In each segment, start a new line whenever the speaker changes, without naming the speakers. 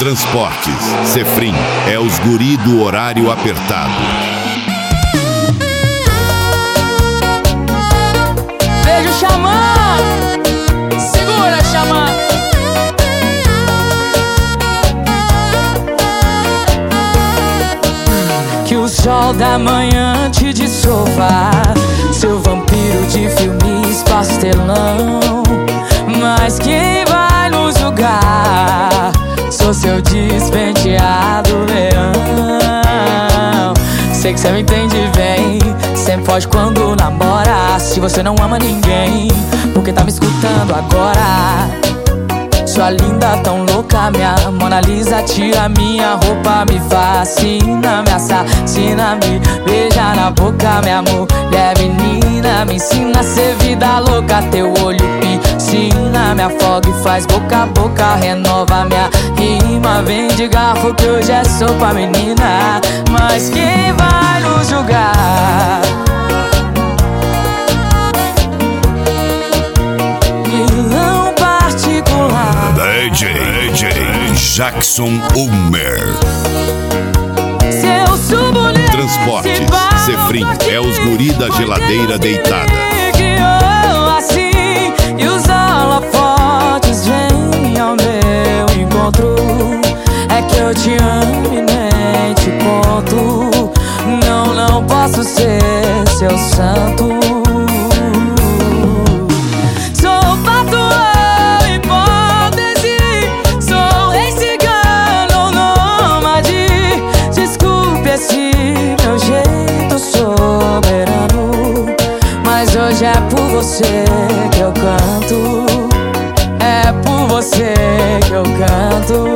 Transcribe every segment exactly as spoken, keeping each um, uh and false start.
Transportes, Cefrim, é os guri do horário apertado.
Beijo, Xamã! Segura, Xamã! Que o sol da manhã te dissolva, seu vampiro de filmes pastelão. Mas quem vai nos julgar? Sou seu despenteado leão. Sei que cê me entende bem, sempre foge quando namora. Se você não ama ninguém, porque tá me escutando agora? Sua linda, tão louca, minha Mona Lisa. Tira minha roupa, me fascina, me assassina, me beija na boca, minha mulher menina. Me ensina a ser vida louca, teu olho piscina, me afoga e faz boca a boca, renova minha rima. Vem de garfo que hoje é sopa, menina. Mas quem vai nos julgar? Vilão particular
D J, D J Jackson Ulmer.
Seu subo
Transportes, Cefrim, é os guri da geladeira deitada.
assim, e os holofotes vêm ao meu encontro. É que eu te amo e nem te conto. Não, não posso ser seu santo. Sou patrão, hipótese. Sou rei cigano, nômade. Desculpe esse meu jeito soberano, mas hoje é por você que eu canto. É por você que eu canto.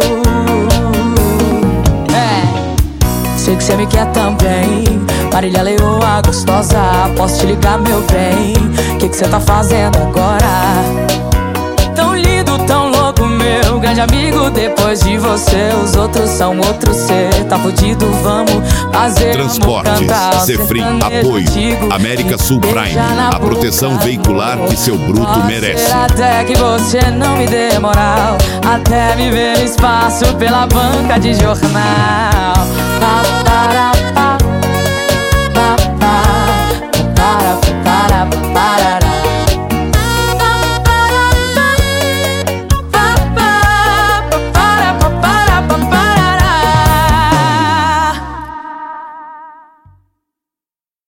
É, sei que você me quer também, Marília Leoa gostosa. Posso te ligar, meu bem? Que que você tá fazendo agora? Tão lindo, tão louco, meu grande amigo. Depois de você, os outros são outros. Cê tá fudido, vamos fazer.
Transportes, Cefrim, apoio América Sul Prime, a proteção veicular que seu bruto merece.
Até que você não me dê moral, até me ver no espaço pela banca de jornal.